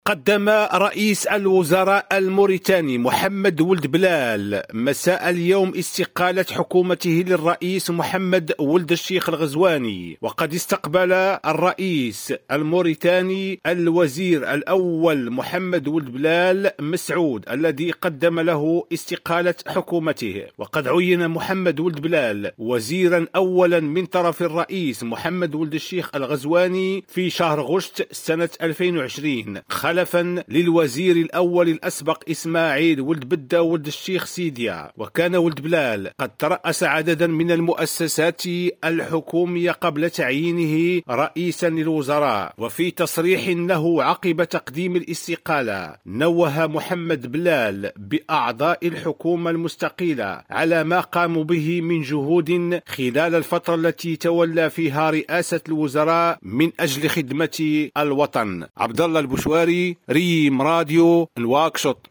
قدم رئيس الوزراء الموريتاني محمد ولد بلال مساء اليوم استقالة حكومته للرئيس محمد ولد الشيخ الغزواني، وقد استقبل الرئيس الموريتاني الوزير الأول محمد ولد بلال مسعود الذي قدم له استقالة حكومته. وقد عين محمد ولد بلال وزيرا أولا من طرف الرئيس محمد ولد الشيخ الغزواني في شهر غشت سنة 2020 خلفا للوزير الأول الأسبق إسماعيل ولد بدة ولد الشيخ سيديا. وكان ولد بلال قد ترأس عددا من المؤسسات الحكومية قبل تعيينه رئيسا للوزراء. وفي تصريح له عقب تقديم الاستقالة نوه محمد بلال بأعضاء الحكومة المستقلة على ما قاموا به من جهود خلال الفترة التي تولى فيها رئاسة الوزراء من أجل خدمة الوطن. عبد الله البشواري، ريم راديو، نواكشوط.